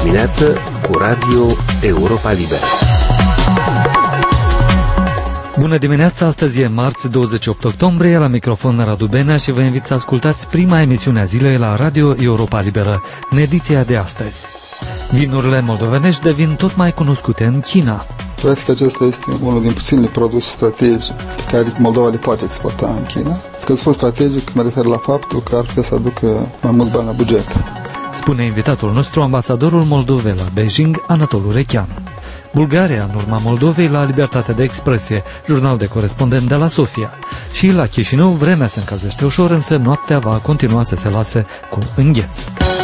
dimineață cu Radio Europa Liberă. Bună dimineața, astăzi e marți 28 octombrie, la microfon Radu Benea și vă invit să ascultați prima emisiune a zilei la Radio Europa Liberă, în ediția de astăzi. Vinurile moldovenești devin tot mai cunoscute în China. Practic acesta este unul din puținele produse strategice pe care Moldova le poate exporta în China. Când spun strategic, mă refer la faptul că ar putea să aducă mai mult bani la buget. Spune invitatul nostru, ambasadorul Moldovei la Beijing, Anatol Urechean. Bulgaria, în urma Moldovei, la libertatea de expresie, jurnal de corespondent de la Sofia. Și la Chișinău, vremea se încălzește ușor, însă noaptea va continua să se lase cu îngheț.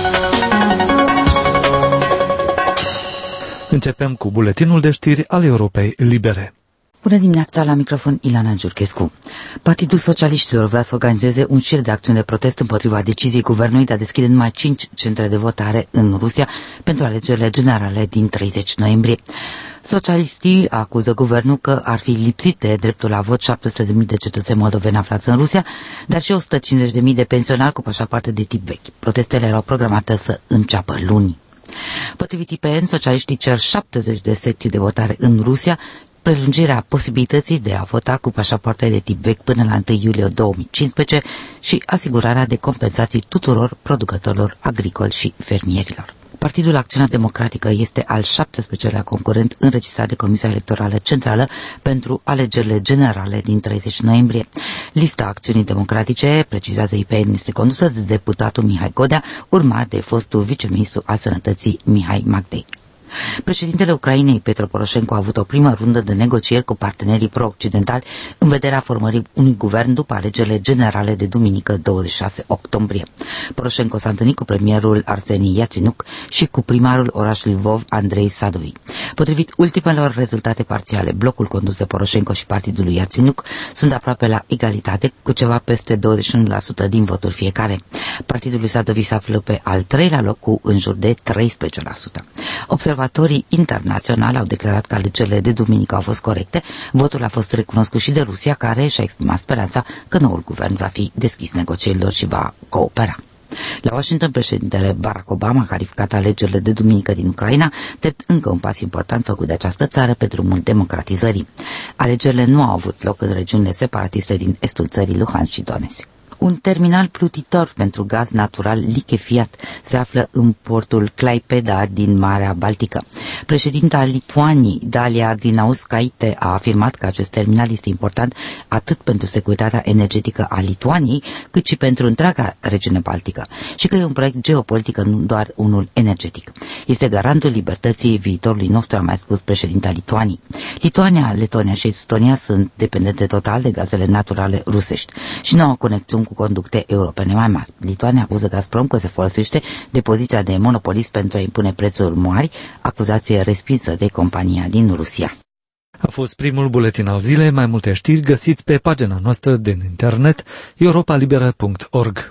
Începem cu buletinul de știri al Europei Libere. Bună dimineața, la microfon Ilana Giurchescu. Partidul Socialiștilor vrea să organizeze un șir de acțiuni de protest împotriva deciziei guvernului de a deschide numai 5 centre de votare în Rusia pentru alegerile generale din 30 noiembrie. Socialiștii acuză guvernul că ar fi lipsit de dreptul la vot 700.000 de cetățeni moldoveni aflați în Rusia, dar și 150.000 de pensionari cu pașapoarte de tip vechi. Protestele erau programate să înceapă luni. Potrivit IPN, socialiștii cer 70 de secții de votare în Rusia, prelungirea posibilității de a vota cu pașapoarte de tip vechi până la 1 iulie 2015 și asigurarea de compensații tuturor producătorilor agricoli și fermierilor. Partidul Acțiunea Democratică este al 17-lea concurent înregistrat de Comisia Electorală Centrală pentru alegerile generale din 30 noiembrie. Lista Acțiunii Democratice, precizează IPN, este condusă de deputatul Mihai Godea, urmat de fostul viceministru al Sănătății Mihai Magdei. Președintele Ucrainei, Petro Poroșenko, a avut o primă rundă de negocieri cu partenerii pro-occidentali în vederea formării unui guvern după alegerile generale de duminică 26 octombrie. Poroșenko s-a întâlnit cu premierul Arseni Yatsenyuk și cu primarul orașului Lvov, Andrei Sadovi. Potrivit ultimelor rezultate parțiale, blocul condus de Poroșenko și partidul lui Yatsenyuk sunt aproape la egalitate, cu ceva peste 21% din voturi fiecare. Partidul lui Sadovi se află pe al 3-lea loc cu în jur de 13%. Observatorii internaționali au declarat că alegerile de duminică au fost corecte. Votul a fost recunoscut și de Rusia, care și-a exprimat speranța că noul guvern va fi deschis negocierilor și va coopera. La Washington, președintele Barack Obama a calificat alegerile de duminică din Ucraina drept încă un pas important făcut de această țară pe drumul democratizării. Alegerile nu au avut loc în regiunile separatiste din estul țării, Luhansk și Donetsk. Un terminal plutitor pentru gaz natural lichefiat se află în portul Klaipėda din Marea Baltică. Președinta Lituaniei, Dalia Grybauskaitė, a afirmat că acest terminal este important atât pentru securitatea energetică a Lituaniei, cât și pentru întreaga regiune baltică și că e un proiect geopolitic, nu doar unul energetic. Este garantul libertății viitorului nostru, a mai spus președinta Lituaniei. Lituania, Letonia și Estonia sunt dependente total de gazele naturale rusești și nu au conexiuni cu conducte europene mai mari. Lituania acuză Gazprom că se folosește de poziția de monopolist pentru a impune prețuri mari, acuzație respinsă de compania din Rusia. A fost primul buletin al zilei. Mai multe știri găsiți pe pagina noastră din internet europalibera.org.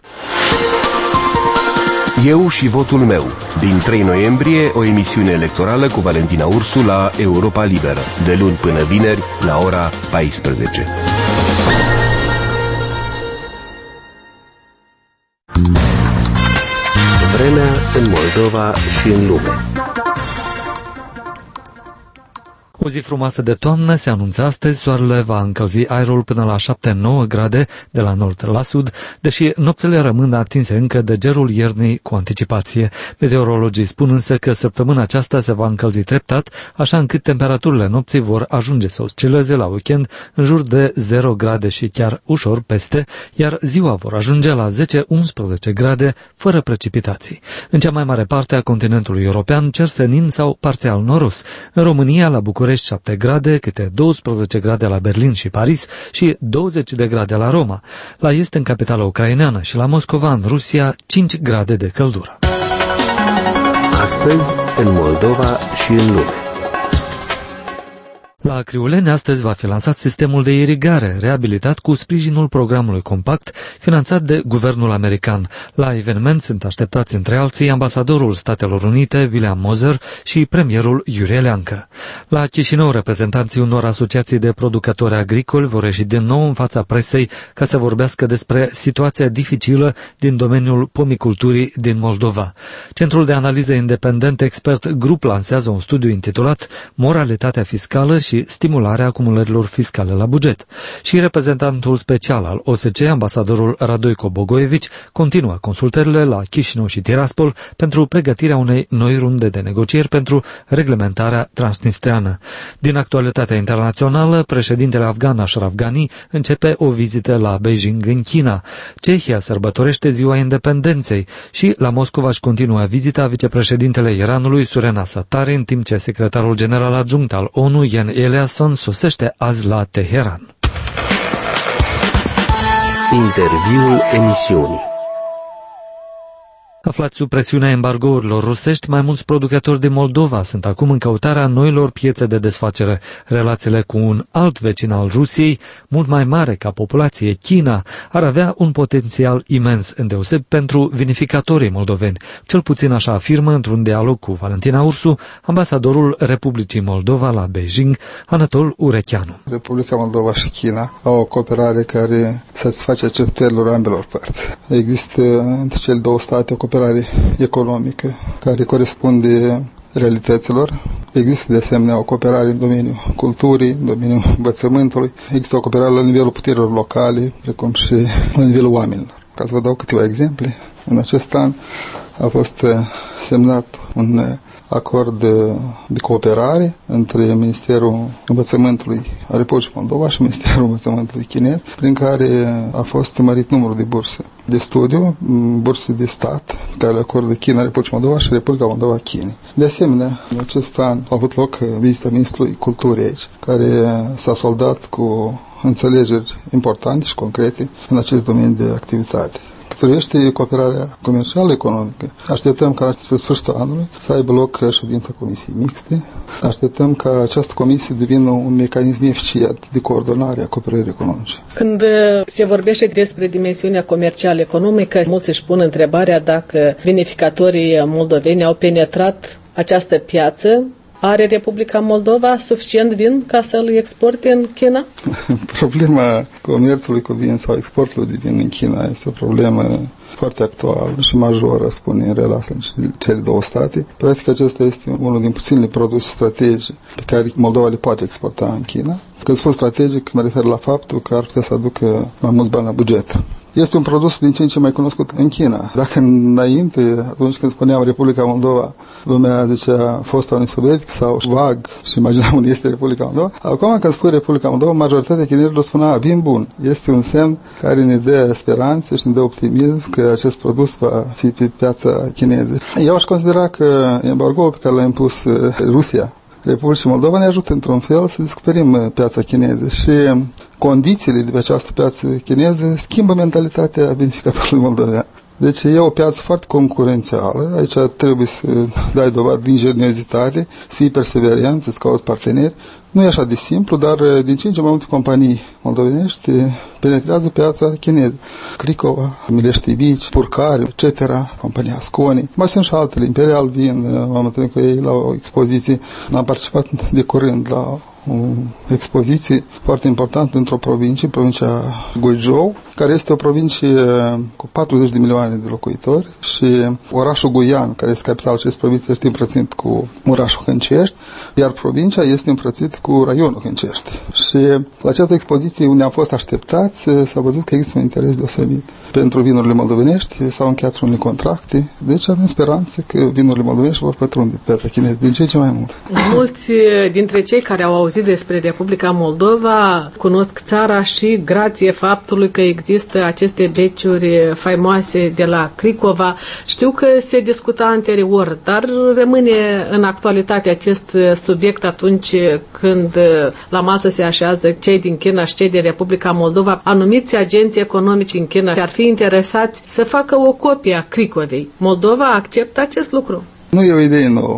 Eu și votul meu. Din 3 noiembrie, o emisiune electorală cu Valentina Ursu la Europa Liberă, de luni până vineri, la ora 14. Vremea în Moldova și în lume. O zi frumoasă de toamnă se anunță astăzi, soarele va încălzi aerul până la 7-9 grade de la nord la sud, deși nopțile rămân atinse încă de gerul iernii cu anticipație. Meteorologii spun însă că săptămâna aceasta se va încălzi treptat, așa încât temperaturile nopții vor ajunge să oscileze la weekend în jur de 0 grade și chiar ușor peste, iar ziua vor ajunge la 10-11 grade fără precipitații. În cea mai mare parte a continentului european cer senin sau parțial noros. În România, la București, 7 grade, câte 12 grade la Berlin și Paris și 20 de grade la Roma. La est, în capitala ucraineană, și la Moscova, în Rusia, 5 grade de căldură. Astăzi, în Moldova și în lume. La Criuleni astăzi va fi lansat sistemul de irigare, reabilitat cu sprijinul programului Compact, finanțat de guvernul american. La eveniment sunt așteptați între alții ambasadorul Statelor Unite, William Moser, și premierul Iurie Leancă. La Chișinău, reprezentanții unor asociații de producători agricoli vor ieși din nou în fața presei ca să vorbească despre situația dificilă din domeniul pomiculturii din Moldova. Centrul de analiză independent Expert Group lansează un studiu intitulat Moralitatea fiscală și stimularea acumulărilor fiscale la buget. Și reprezentantul special al OSCE, ambasadorul Radoico Bogojevici, continuă consultările la Chișinău și Tiraspol pentru pregătirea unei noi runde de negocieri pentru reglementarea transnistreană. Din actualitatea internațională, președintele afgan Ashraf Ghani începe o vizită la Beijing în China. Cehia sărbătorește ziua independenței și la Moscova își continuă vizita vicepreședintele Iranului Surena Satari, în timp ce secretarul general adjunct al ONU, Jens Eliasson, sosește azi la Teheran. Interviul emisiunii. Aflați sub presiunea embargourilor rusești, mai mulți producători din Moldova sunt acum în căutarea noilor piețe de desfacere. Relațiile cu un alt vecin al Rusiei, mult mai mare ca populație, China, ar avea un potențial imens, îndeoseb pentru vinificatorii moldoveni. Cel puțin așa afirmă într-un dialog cu Valentina Ursu, ambasadorul Republicii Moldova la Beijing, Anatol Urecheanu. Republica Moldova și China au o cooperare care satisface așteptărilor ambelor părți. Există între cele două state o cooperare economică care corespunde realităților. Există de asemenea o cooperare în domeniul culturii, în domeniul învățământului. Există o cooperare la nivelul puterilor locale, precum și la nivelul oamenilor. Ca să vă dau câteva exemple, în acest an a fost semnat un acord de cooperare între Ministerul Învățământului a Republicii Moldova și Ministerul Învățământului chinez, prin care a fost mărit numărul de burse de studiu, burse de stat, care le acordă China, Republicii Moldova și Republica Moldova Chinei. De asemenea, în acest an a avut loc vizita Ministrului Culturii aici, care s-a soldat cu înțelegeri importante și concrete în acest domeniu de activitate. Privește cooperarea comercială economică. Așteptăm ca spre sfârșitul anului să aibă loc ședința Comisiei Mixte. Așteptăm ca această comisie să devină un mecanism eficient de coordonare a cooperării economice. Când se vorbește despre dimensiunea comercială economică, mulți își pun întrebarea dacă vinificatorii moldoveni au penetrat această piață. Are Republica Moldova suficient vin ca să-l exporte în China? Problema comerțului cu vin sau exportului de vin în China este o problemă foarte actuală și majoră, spune, în relația cele două state. Practic, acesta este unul din puținele produse strategice pe care Moldova le poate exporta în China. Când spun strategic, mă refer la faptul că ar putea să aducă mai mult bani la buget. Este un produs din ce în ce mai cunoscut în China. Dacă înainte, atunci când spuneam Republica Moldova, lumea zicea fosta Uniune Sovietică sau vag și imaginam unde este Republica Moldova. Acum când spui Republica Moldova, majoritatea chinezilor spunea vin bun. Este un semn care ne dă speranțe și ne dă optimism că acest produs va fi pe piața chineză. Eu aș considera că embargoul pe care l-a impus Rusia Republicii Moldova ne ajută într-un fel să descoperim piața chineză și condițiile de pe această piață chineză schimbă mentalitatea vinificatorului moldovean. Deci e o piață foarte concurențială, aici trebuie să dai dovadă de ingeniozitate, să fii perseverent, să-ți cauți parteneri. Nu e așa de simplu, dar din ce în ce mai multe companii moldovenești penetrează piața chineză. Cricova, Milești Bici, Purcari, etc., compania Sconi. Mai sunt și altele, Imperial Vin, m-am întâlnit cu ei la o expoziție. Am participat de curând la o expoziție foarte importantă într-o provincie, provincia Guizhou, care este o provincie cu 40 de milioane de locuitori și orașul Guian, care este capitalul acestei provinții, este împrățit cu orașul Hâncești, iar provincia este împrățit cu raionul Hâncești. Și la această expoziție unde am fost așteptați, s-a văzut că există un interes deosebit pentru vinurile moldovenești, s-au încheiat unele contracte, deci avem speranțe că vinurile moldovenești vor pătrunde pe piața chineză din ce în ce mai mult. Mulți dintre cei care au auzit despre Republica Moldova cunosc țara și grație faptului că există aceste beciuri faimoase de la Cricova. Știu că se discuta anterior, dar rămâne în actualitate acest subiect atunci când la masă se așează cei din China și cei din Republica Moldova. Anumiți agenți economici în China ar fi interesați să facă o copie a Cricovei. Moldova acceptă acest lucru? Nu e o idee nouă.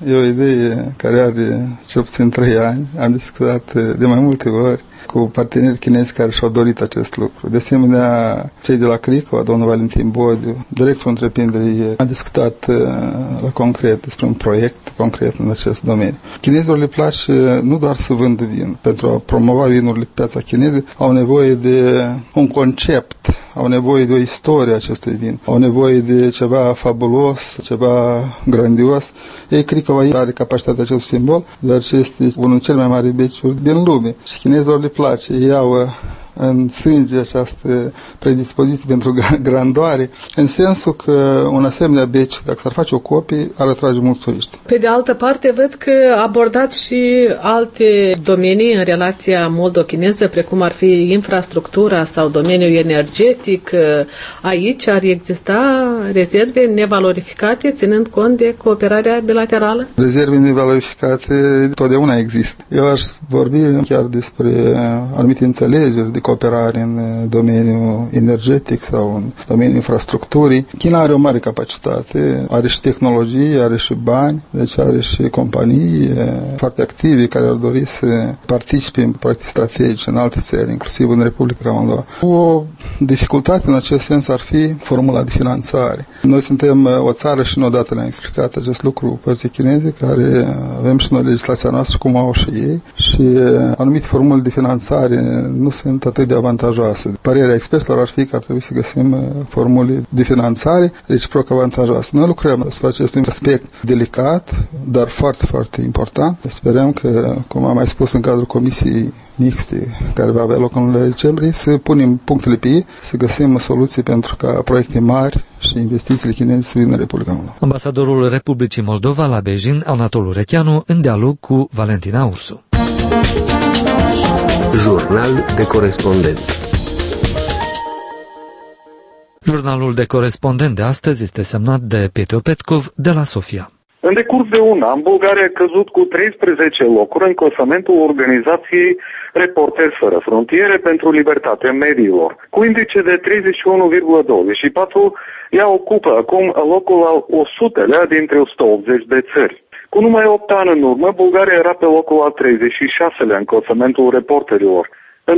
E o idee care are cel puțin 3 ani. Am discutat de mai multe ori cu parteneri chinezi care și-au dorit acest lucru. De asemenea, cei de la Cricova, domnul Valentin Bodiu, directorul întreprinderii, a discutat la concret despre un proiect concret în acest domeniu. Chinezilor le place nu doar să vândă vin. Pentru a promova vinurile pe piața chineză, au nevoie de un concept, au nevoie de o istorie acestui vin, au nevoie de ceva fabulos, ceva grandios. Ei, Cricova are capacitatea acestui simbol, dar ce este unul dintre cele mai mari beciuri din lume. Și chinezilor le place, ei au în sânge această predispoziție pentru grandoare, în sensul că un asemenea beci, dacă s-ar face o copie, ar atrage mulți turiști. Pe de altă parte, văd că abordați și alte domenii în relația moldo-chineză, precum ar fi infrastructura sau domeniul energetic. Aici ar exista rezerve nevalorificate, ținând cont de cooperarea bilaterală? Rezerve nevalorificate totdeauna există. Eu aș vorbi chiar despre anumite înțelegeri de cooperare în domeniul energetic sau în domeniul infrastructurii. China are o mare capacitate, are și tehnologie, are și bani, deci are și companii foarte active care ar dori să participe în proiecte strategice în alte țări, inclusiv în Republica Moldova. O dificultate în acest sens ar fi formula de finanțare. Noi suntem o țară și odată le-am explicat acest lucru părții chineze, care avem și noi legislația noastră, cum au și ei, și anumite formule de finanțare nu sunt atât de avantajoase. Părerea experților ar fi că ar trebui să găsim formule de finanțare reciproc avantajoase. Noi lucrăm asupra acestui aspect delicat, dar foarte, foarte important. Sperăm că, cum am mai spus în cadrul comisiei mixte care va avea loc în luna decembrie, să punem punctele pe ei, să găsim soluții pentru ca proiecte mari și investițiile chineze să vină în Republica Moldova. Ambasadorul Republicii Moldova la Beijing, Anatol Urecheanu, în dialog cu Valentina Ursu. Jurnal de corespondent. Jurnalul de corespondent de astăzi este semnat de Petru Petkov de la Sofia. În decurs de un an, Bulgaria a căzut cu 13 locuri în clasamentul organizației Reporteri Fără Frontiere pentru Libertatea Mediilor. Cu indice de 31,24, ea ocupă acum locul al 100-lea dintre 180 de țări. Cu numai 8 ani în urmă, Bulgaria era pe locul al 36-lea în clasamentul reporterilor. În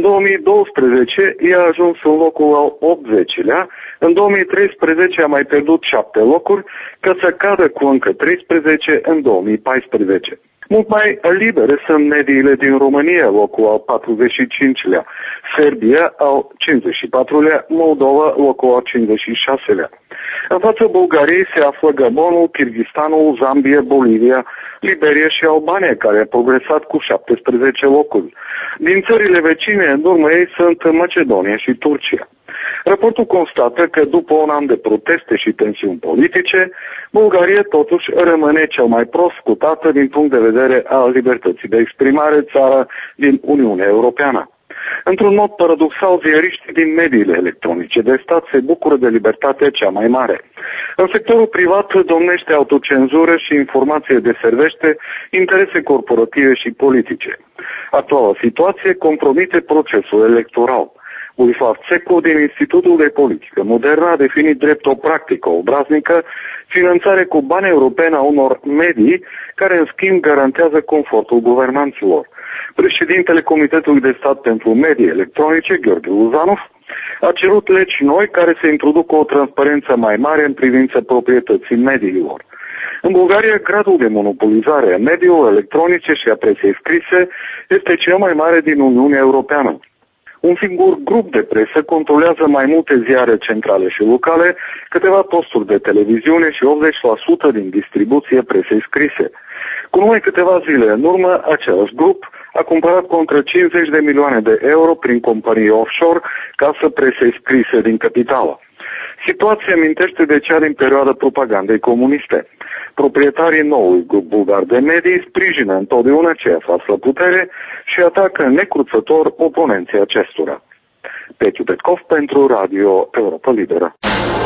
2012, ea a ajuns în locul al 80-lea, în 2013 a mai pierdut 7 locuri, ca să cadă cu încă 13 în 2014. Mult mai libere sunt mediile din România, locul al 45-lea, Serbia al 54-lea, Moldova locul al 56-lea. În fața Bulgariei se află Gabonul, Kyrgyzstanul, Zambia, Bolivia, Liberia și Albania, care a progresat cu 17 locuri. Din țările vecine, în urmă ei sunt Macedonia și Turcia. Raportul constată că după un an de proteste și tensiuni politice, Bulgaria totuși rămâne cel mai prost scutată din punct de vedere al libertății de exprimare țară din Uniunea Europeană. Într-un mod paradoxal, ziariștii din mediile electronice de stat se bucură de libertatea cea mai mare. În sectorul privat domnește autocenzură și informație deservește interese corporative și politice. Actuala situație compromite procesul electoral. Bolislav Țecu din Institutul de Politică Modernă a definit drept o practică obraznică finanțare cu bani europeni a unor medii care în schimb garantează confortul guvernanților. Președintele Comitetului de Stat pentru Medii Electronice, Gheorghe Luzanov, a cerut legi noi care să introducă o transparență mai mare în privința proprietății mediilor. În Bulgaria, gradul de monopolizare a mediilor electronice și a presei scrise este cel mai mare din Uniunea Europeană. Un singur grup de presă controlează mai multe ziare centrale și locale, câteva posturi de televiziune și 80% din distribuție presei scrise. Cu numai câteva zile în urmă, același grup a cumpărat contra 50 de milioane de euro prin companii offshore casă presei scrise din capitală. Situația amintește de cea din perioada propagandei comuniste. Proprietarii noului grup bulgar de medii sprijină întotdeauna ce aflați la putere și atacă necruțător oponenții acestora. Petru Petkov pentru Radio Europa Liberă.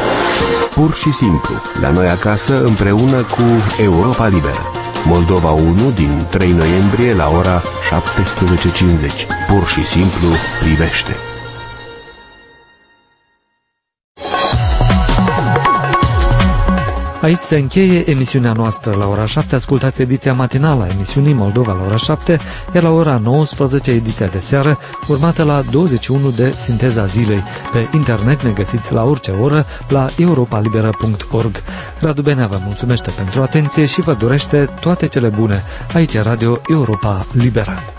Pur și simplu, la noi acasă împreună cu Europa Liberă. Moldova 1 din 3 noiembrie la ora 17:50. Pur și simplu privește. Aici se încheie emisiunea noastră. La ora 7 ascultați ediția matinală a emisiunii Moldova la ora 7, iar la ora 19 ediția de seară, urmată la 21 de Sinteza Zilei. Pe internet ne găsiți la orice oră la europalibera.org. Radu Benea vă mulțumește pentru atenție și vă dorește toate cele bune. Aici Radio Europa Liberă.